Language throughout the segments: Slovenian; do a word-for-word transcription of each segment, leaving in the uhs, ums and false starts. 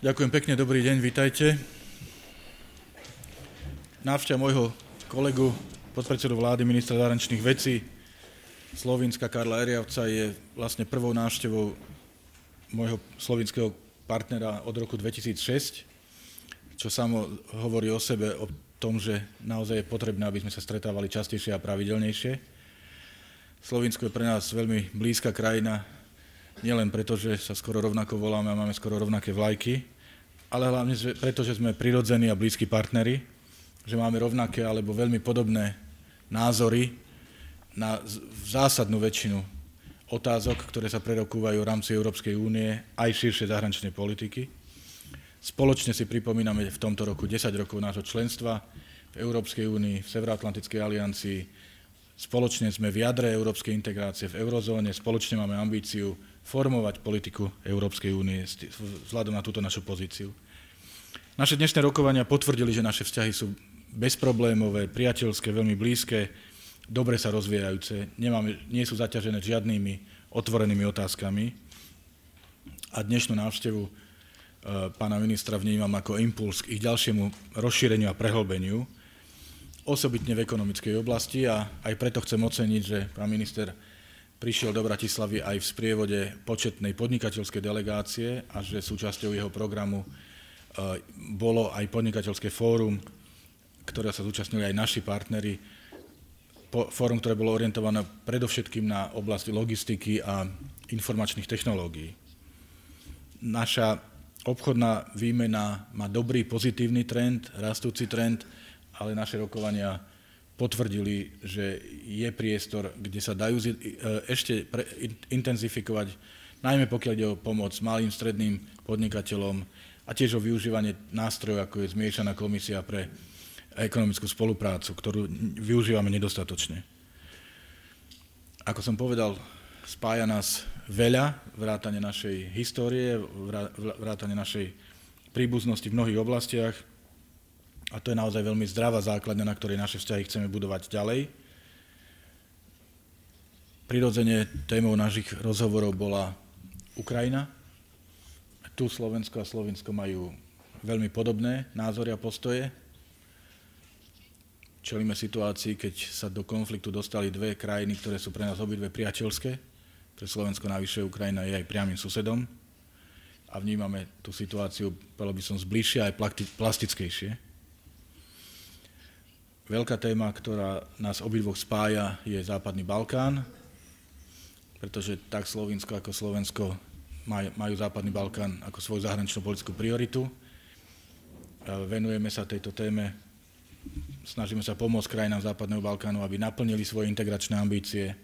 Ďakujem pekne, dobrý deň, vítajte. Návšteva môjho kolegu, podpredsedu vlády, ministra zahraničných vecí Slovinska Karla Erjavca je vlastne prvou návštevou môjho slovinského partnera od roku dvetisícšesť, čo samo hovorí o sebe, o tom, že naozaj je potrebné, aby sme sa stretávali častejšie a pravidelnejšie. Slovinsko je pre nás veľmi blízka krajina, nielen preto, že sa skoro rovnako voláme a máme skoro rovnaké vlajky, ale hlavne preto, že sme prirodzení a blízki partneri, že máme rovnaké alebo veľmi podobné názory na zásadnú väčšinu otázok, ktoré sa prerokúvajú v rámci Európskej únie aj širšej zahraničnej politiky. Spoločne si pripomíname v tomto roku desať rokov nášho členstva v Európskej únii, v Severoatlantickej aliancii. Spoločne sme v jadre európskej integrácie v eurozóne, spoločne máme ambíciu formovať politiku Európskej únie vzhľadom na túto našu pozíciu. Naše dnešné rokovania potvrdili, že naše vzťahy sú bezproblémové, priateľské, veľmi blízke, dobre sa rozvíjajúce, nemáme, nie sú zaťažené žiadnymi otvorenými otázkami. A dnešnú návštevu e, pána ministra vnímam ako impuls k ich ďalšiemu rozšíreniu a prehlbeniu, osobitne v ekonomickej oblasti, a aj preto chcem oceniť, že pán minister prišiel do Bratislavy aj v sprievode početnej podnikateľskej delegácie a že súčasťou jeho programu bolo aj podnikateľské fórum, ktoré sa zúčastnili aj naši partneri, fórum, ktoré bolo orientované predovšetkým na oblasť logistiky a informačných technológií. Naša obchodná výmena má dobrý, pozitívny trend, rastúci trend, ale naše rokovania potvrdili, že je priestor, kde sa dajú ešte pre, intenzifikovať, najmä pokiaľ ide o pomoc malým, stredným podnikateľom a tiež o využívanie nástrojov, ako je zmiešaná komisia pre ekonomickú spoluprácu, ktorú využívame nedostatočne. Ako som povedal, spája nás veľa, vrátane našej histórie, vrátane našej príbuznosti v mnohých oblastiach, a to je naozaj veľmi zdravá základňa, na ktorej naše vzťahy chceme budovať ďalej. Prirodzene témou našich rozhovorov bola Ukrajina. Tu Slovensko a Slovinsko majú veľmi podobné názory a postoje. Čelíme situácii, keď sa do konfliktu dostali dve krajiny, ktoré sú pre nás obidve priateľské. Pre Slovensko navyše Ukrajina je aj priamym susedom. A vnímame tú situáciu, povedal by som, zbližšie aj plastickejšie. Veľká téma, ktorá nás obidvoch spája, je Západný Balkán, pretože tak Slovinsko ako Slovensko majú Západný Balkán ako svoju zahraničnú politickú prioritu. Venujeme sa tejto téme, snažíme sa pomôcť krajinám Západného Balkánu, aby naplnili svoje integračné ambície,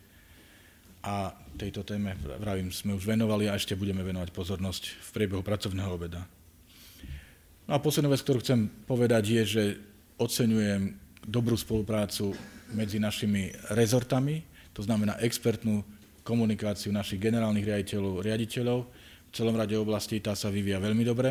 a tejto téme, vravím, sme už venovali a ešte budeme venovať pozornosť v priebehu pracovného obeda. No a posledná vec, ktorú chcem povedať, je, že oceňujem dobrú spoluprácu medzi našimi rezortami, to znamená expertnú komunikáciu našich generálnych riaditeľov, riaditeľov. V celom rade oblastí tá sa vyvíja veľmi dobre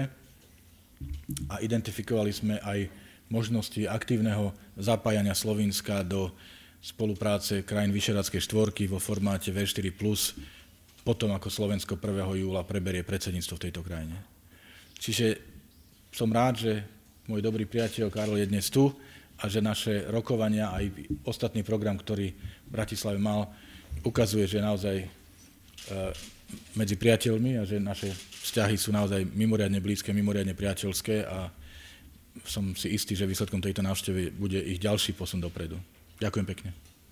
a identifikovali sme aj možnosti aktívneho zapájania Slovinska do spolupráce krajín Vyšehradskej štvorky vo formáte vé štyri plus, potom ako Slovensko prvého júla preberie predsedníctvo v tejto krajine. Čiže som rád, že môj dobrý priateľ Karol je dnes tu a že naše rokovania aj ostatný program, ktorý v Bratislave mal, ukazuje, že naozaj medzi priateľmi a že naše vzťahy sú naozaj mimoriadne blízke, mimoriadne priateľské, a som si istý, že výsledkom tejto návštevy bude ich ďalší posun dopredu. Ďakujem pekne.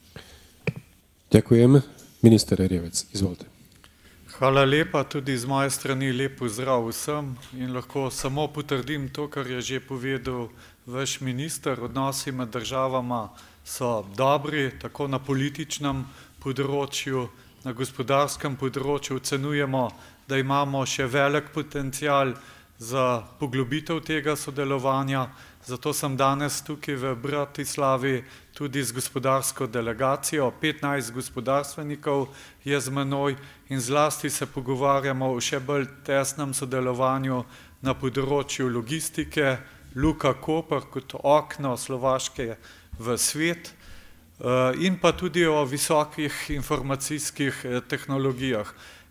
Ďakujem. Minister Erjavec, izvolite. Hvala lepa, tudi z moje strani lep pozdrav vsem, in lahko samo potrdim to, kar je že povedal vaš minister. Odnosi med državama so dobri, tako na političnem področju, na gospodarskem področju. Ocenujemo, da imamo še velik potencial za poglobitev tega sodelovanja. Zato sem danes tukaj v Bratislavi tudi z gospodarsko delegacijo. petnajst gospodarstvenikov je z menoj in zlasti se pogovarjamo o še bolj tesnem sodelovanju na področju logistike, Luka Koper kot okno Slovaške v svet, in pa tudi o visokih informacijskih tehnologijah.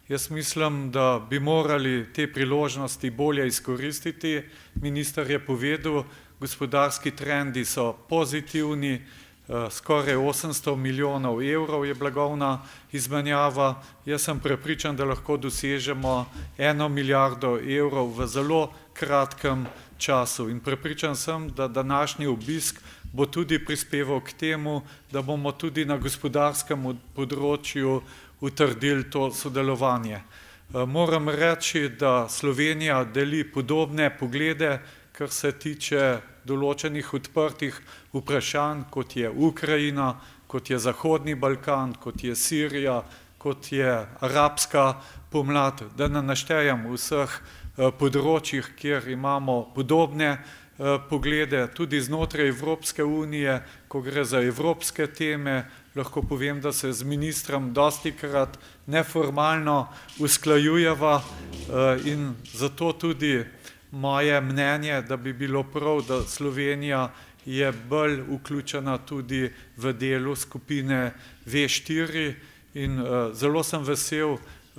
Jaz mislim, da bi morali te priložnosti bolje izkoristiti. Minister je povedal, gospodarski trendi so pozitivni, skoraj osemsto milijonov evrov je blagovna izmenjava. Jaz sem prepričan, da lahko dosežemo eno milijardo evrov v zelo kratkem času in prepričan sem, da današnji obisk bo tudi prispeval k temu, da bomo tudi na gospodarskem področju utrdili to sodelovanje. Moram reči, da Slovenija deli podobne poglede, kar se tiče določenih odprtih vprašanj, kot je Ukrajina, kot je Zahodni Balkan, kot je Sirija, kot je arabska pomlad, da ne naštejem vseh področjih, kjer imamo podobne poglede, tudi znotraj Evropske unije, ko gre za evropske teme, lahko povem, da se z ministrom dostikrat neformalno usklajujeva in zato tudi moje mnenje, da bi bilo prav, da Slovenija je bolj vključena tudi v delu skupine V štiri in zelo sem vesel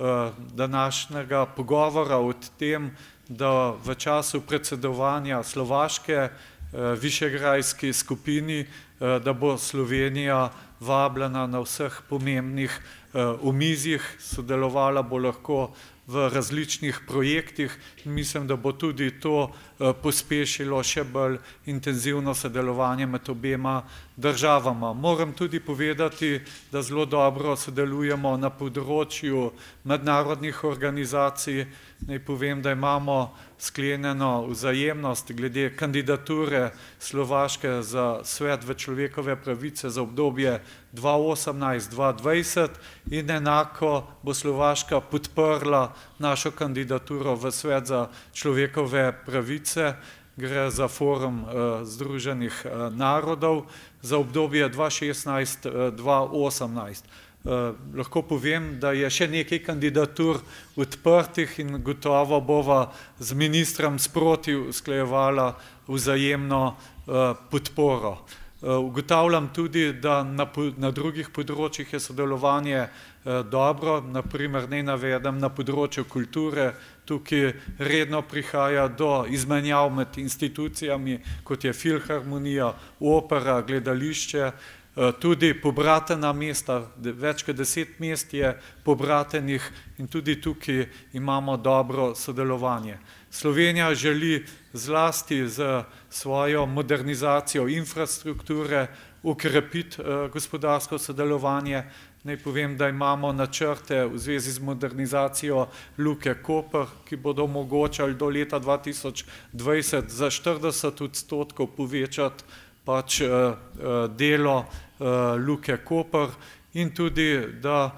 današnjega pogovora o tem, da v času predsedovanja Slovaške višegrajski skupini, da bo Slovenija vabljena na vseh pomembnih omizjih, sodelovala bo lahko v različnih projektih in mislim, da bo tudi to pospešilo še bolj intenzivno sodelovanje med obema državama. Moram tudi povedati, da zelo dobro sodelujemo na področju mednarodnih organizacij. Naj povem, da imamo sklenjeno vzajemnost glede kandidature Slovaške za svet v človekove pravice za obdobje dva osemnajst do dva dvajset in enako bo Slovaška podprla našo kandidaturo v svet za človekove pravice. Gre za forum Združenih narodov za obdobje dva šestnajst do dva osemnajst. Lahko povem, da je še nekaj kandidatur odprtih in gotovo bova z ministrom sproti usklajevala vzajemno podporo. Ugotavljam tudi, da na, na drugih področjih je sodelovanje dobro, naprimer naj navedem na področju kulture, tukaj redno prihaja do izmenjav med institucijami, kot je filharmonija, opera, gledališče, tudi pobratena mesta, več kot deset mest je pobratenih in tudi tukaj imamo dobro sodelovanje. Slovenija želi zlasti z svojo modernizacijo infrastrukture ukrepiti gospodarsko sodelovanje. Naj povem, da imamo načrte v zvezi z modernizacijo Luke Koper, ki bodo omogočali do leta dva tisoč dvajset za štirideset odstotkov povečati pač delo Luke Koper in tudi, da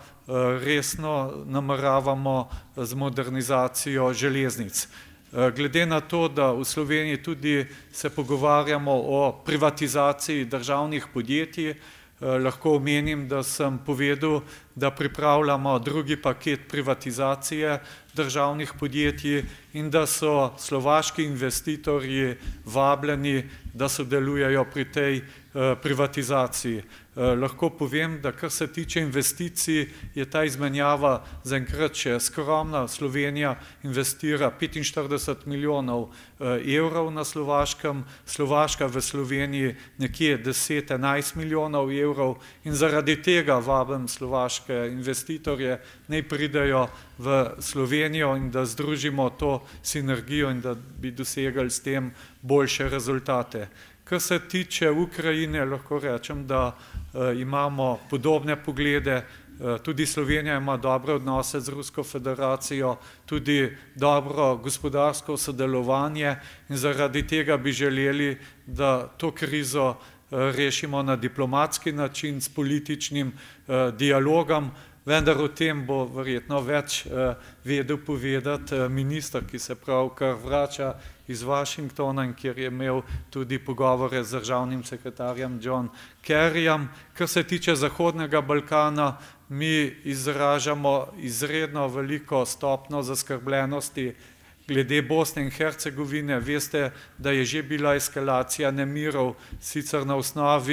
resno nameravamo z modernizacijo železnic. Glede na to, da v Sloveniji tudi se pogovarjamo o privatizaciji državnih podjetij, lahko omenim, da sem povedal, da pripravljamo drugi paket privatizacije državnih podjetij in da so slovaški investitorji vabljeni, da sodelujejo pri tej privatizaciji. Lahko povem, da kar se tiče investicij, je ta izmenjava zaenkrat še skromna. Slovenija investira petinštirideset milijonov evrov na Slovaškem, Slovaška v Sloveniji nekje deset, enajst milijonov evrov in zaradi tega vabim slovaške investitorje, naj pridejo v Slovenijo in da združimo to sinergijo in da bi dosegali s tem boljše rezultate. Kar se tiče Ukrajine, lahko rečem, da imamo podobne poglede, tudi Slovenija ima dobre odnose z Rusko federacijo, tudi dobro gospodarsko sodelovanje in zaradi tega bi želeli, da to krizo rešimo na diplomatski način s političnim dialogom, vendar o tem bo verjetno več vedel povedati minister, ki se pravkar vrača iz Washingtona in kjer je imel tudi pogovore z državnim sekretarjem John Kerryjem. Kar se tiče Zahodnega Balkana, mi izražamo izredno veliko stopnjo zaskrbljenosti glede Bosne in Hercegovine. Veste, da je že bila eskalacija nemirov, sicer na osnovi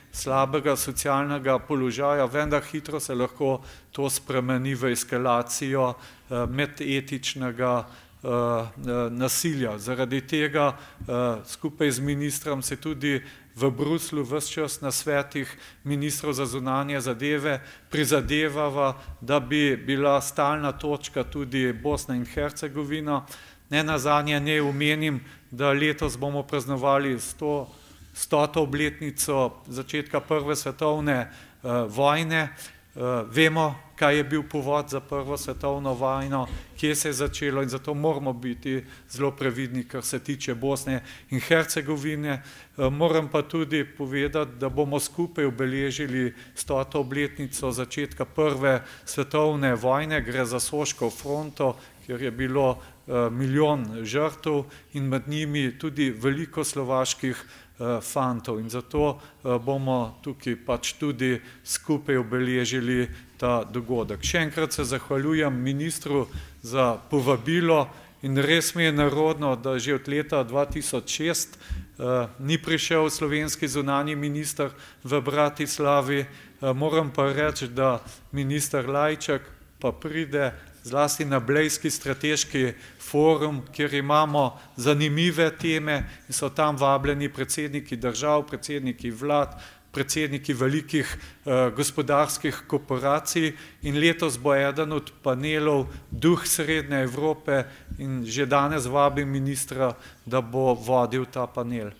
slabega socialnega položaja, vendar hitro se lahko to spremeni v eskalacijo medetičnega nasilja. Zaradi tega skupaj z ministrom se tudi v Bruslju ves čas na svetih ministrov za zunanje zadeve prizadevava, da bi bila stalna točka tudi Bosna in Hercegovina. Ne nazadnje ne omenim, da letos bomo praznovali sto, stoto obletnico začetka prve svetovne uh, vojne. Uh, vemo, kaj je bil povod za prvo svetovno vojno, kje se je začelo in zato moramo biti zelo previdni, kar se tiče Bosne in Hercegovine. Uh, moram pa tudi povedati, da bomo skupaj obeležili stoto obletnico začetka prve svetovne vojne, gre za Soško fronto, kjer je bilo uh, milijon žrtev in med njimi tudi veliko slovaških fantov in zato bomo tukaj pač tudi skupaj obeležili ta dogodek. Še enkrat se zahvaljujem ministru za povabilo in res mi je nerodno, da že od leta dva tisoč šest ni prišel slovenski zunanji minister v Bratislavi. Moram pa reči, da minister Lajčak pa pride zlasti na Blejski strateški forum, kjer imamo zanimive teme in so tam vabljeni predsedniki držav, predsedniki vlad, predsedniki velikih eh, gospodarskih korporacij in letos bo eden od panelov Duh Srednje Evrope in že danes vabim ministra, da bo vodil ta panel.